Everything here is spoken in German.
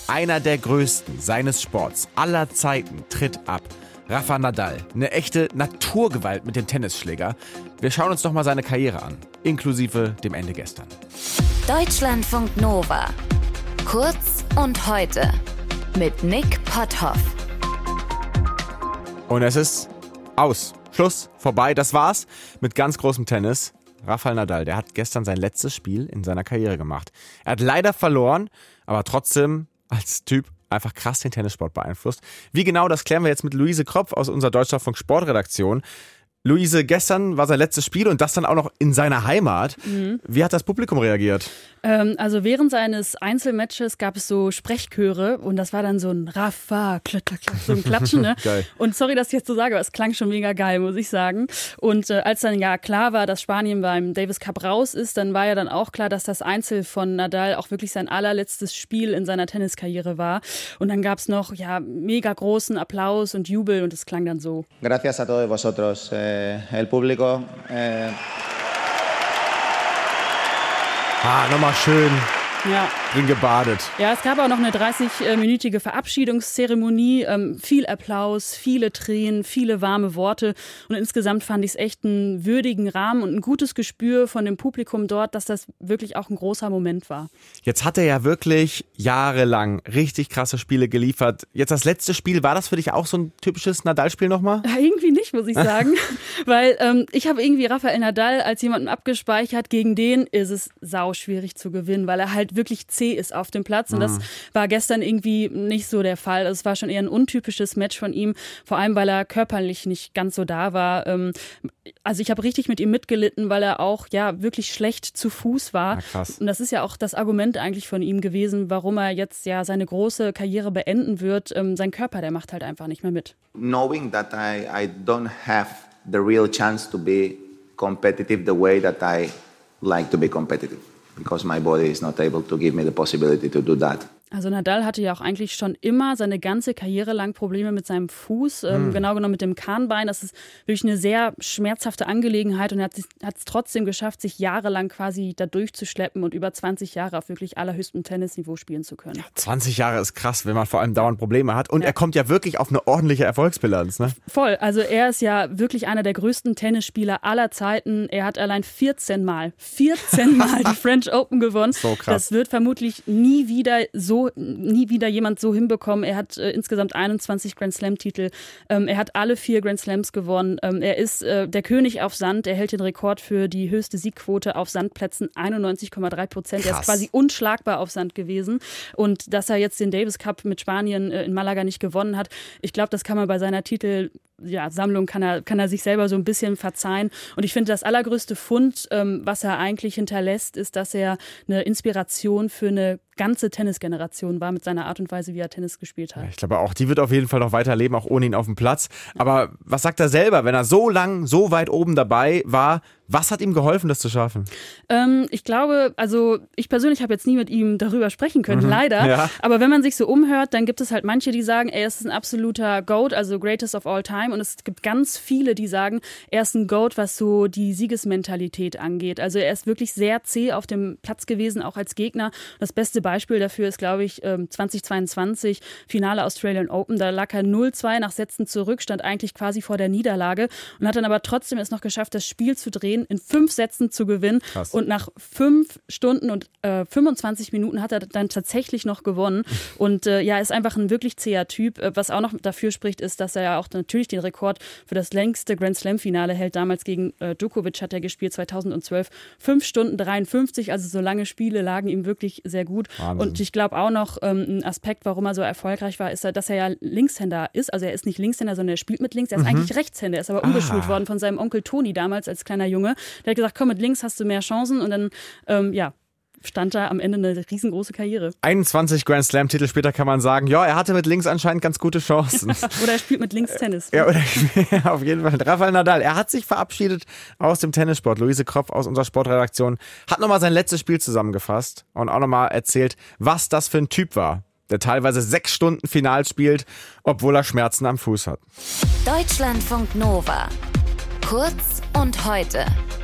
Einer der größten seines Sports aller Zeiten tritt ab. Rafa Nadal, eine echte Naturgewalt mit dem Tennisschläger. Wir schauen uns doch mal seine Karriere an, inklusive dem Ende gestern. Deutschlandfunk Nova. Kurz und heute mit Nick Potthoff. Und es ist aus. Schluss, vorbei. Das war's mit ganz großem Tennis. Rafael Nadal, der hat gestern sein letztes Spiel in seiner Karriere gemacht. Er hat leider verloren, aber trotzdem als Typ einfach krass den Tennissport beeinflusst. Wie genau, das klären wir jetzt mit Luise Kropf aus unserer Deutschlandfunk Sportredaktion. Luise, gestern war sein letztes Spiel und das dann auch noch in seiner Heimat. Wie hat das Publikum reagiert? Also während seines Einzelmatches gab es so Sprechchöre und das war dann so ein Rafa, klack, klack, klack, so ein Klatschen. Ne? Geil. Und sorry, dass ich jetzt so sage, aber es klang schon mega geil, muss ich sagen. Und als dann ja klar war, dass Spanien beim Davis Cup raus ist, dann war ja dann auch klar, dass das Einzel von Nadal auch wirklich sein allerletztes Spiel in seiner Tenniskarriere war. Und dann gab es noch mega großen Applaus und Jubel und es klang dann so. Gracias a todos vosotros, el público. Nochmal schön drin gebadet. Ja, es gab auch noch eine 30-minütige Verabschiedungszeremonie, viel Applaus, viele Tränen, viele warme Worte und insgesamt fand ich es echt einen würdigen Rahmen und ein gutes Gespür von dem Publikum dort, dass das wirklich auch ein großer Moment war. Jetzt hat er ja wirklich jahrelang richtig krasse Spiele geliefert. Jetzt das letzte Spiel, war das für dich auch so ein typisches Nadal-Spiel nochmal? Ja, irgendwie nicht, muss ich sagen, weil ich habe irgendwie Rafael Nadal als jemanden abgespeichert, gegen den ist es sauschwierig zu gewinnen, weil er halt wirklich zäh ist auf dem Platz und das war gestern irgendwie nicht so der Fall. Also es war schon eher ein untypisches Match von ihm, vor allem weil er körperlich nicht ganz so da war. Also ich habe richtig mit ihm mitgelitten, weil er auch wirklich schlecht zu Fuß war. Krass. Und das ist ja auch das Argument eigentlich von ihm gewesen, warum er jetzt seine große Karriere beenden wird. Sein Körper, der macht halt einfach nicht mehr mit. Knowing that I don't have the real chance to be competitive the way that I like to be competitive. Because my body is not able to give me the possibility to do that. Also Nadal hatte ja auch eigentlich schon immer seine ganze Karriere lang Probleme mit seinem Fuß, genau genommen mit dem Kahnbein. Das ist wirklich eine sehr schmerzhafte Angelegenheit und er hat es trotzdem geschafft, sich jahrelang quasi da durchzuschleppen und über 20 Jahre auf wirklich allerhöchstem Tennisniveau spielen zu können. 20 Jahre ist krass, wenn man vor allem dauernd Probleme hat und er kommt ja wirklich auf eine ordentliche Erfolgsbilanz, ne? Voll, also er ist ja wirklich einer der größten Tennisspieler aller Zeiten. Er hat allein 14 Mal die French Open gewonnen. So krass. Das wird vermutlich nie wieder jemand so hinbekommen. Er hat insgesamt 21 Grand Slam-Titel. Er hat alle 4 Grand Slams gewonnen. Er ist der König auf Sand. Er hält den Rekord für die höchste Siegquote auf Sandplätzen, 91,3%. Er ist quasi unschlagbar auf Sand gewesen. Und dass er jetzt den Davis Cup mit Spanien in Malaga nicht gewonnen hat, ich glaube, das kann man bei seiner Sammlung kann er sich selber so ein bisschen verzeihen. Und ich finde, das allergrößte Fund, was er eigentlich hinterlässt, ist, dass er eine Inspiration für eine ganze Tennisgeneration war mit seiner Art und Weise, wie er Tennis gespielt hat. Ich glaube auch, die wird auf jeden Fall noch weiterleben, auch ohne ihn auf dem Platz. Aber was sagt er selber, wenn er so lang, so weit oben dabei war? Was hat ihm geholfen, das zu schaffen? Ich glaube, also ich persönlich habe jetzt nie mit ihm darüber sprechen können, leider. Ja. Aber wenn man sich so umhört, dann gibt es halt manche, die sagen, er ist ein absoluter GOAT, also Greatest of All Time. Und es gibt ganz viele, die sagen, er ist ein GOAT, was so die Siegesmentalität angeht. Also er ist wirklich sehr zäh auf dem Platz gewesen, auch als Gegner. Das beste Beispiel dafür ist, glaube ich, 2022, Finale Australian Open. Da lag er 0-2 nach Sätzen zurück, stand eigentlich quasi vor der Niederlage und hat dann aber trotzdem es noch geschafft, das Spiel zu drehen, in 5 Sätzen zu gewinnen. Krass. Und nach 5 Stunden und 25 Minuten hat er dann tatsächlich noch gewonnen. Und ist einfach ein wirklich zäher Typ. Was auch noch dafür spricht, ist, dass er ja auch natürlich den Rekord für das längste Grand Slam-Finale hält. Damals gegen Djokovic hat er gespielt, 2012. 5 Stunden 53, also so lange Spiele lagen ihm wirklich sehr gut. Wahnsinn. Und ich glaube auch noch, ein Aspekt, warum er so erfolgreich war, ist, dass er ja Linkshänder ist. Also er ist nicht Linkshänder, sondern er spielt mit links. Er ist eigentlich Rechtshänder. Er ist aber umgeschult worden von seinem Onkel Toni damals als kleiner Junge. Der hat gesagt, komm, mit links hast du mehr Chancen. Und dann, stand da am Ende eine riesengroße Karriere. 21 Grand Slam-Titel später kann man sagen, ja, er hatte mit links anscheinend ganz gute Chancen. Oder er spielt mit links Tennis. Ja, auf jeden Fall. Rafael Nadal, er hat sich verabschiedet aus dem Tennissport. Luise Kropf aus unserer Sportredaktion hat nochmal sein letztes Spiel zusammengefasst und auch nochmal erzählt, was das für ein Typ war, der teilweise 6 Stunden Final spielt, obwohl er Schmerzen am Fuß hat. Deutschlandfunk Nova. Kurz und heute.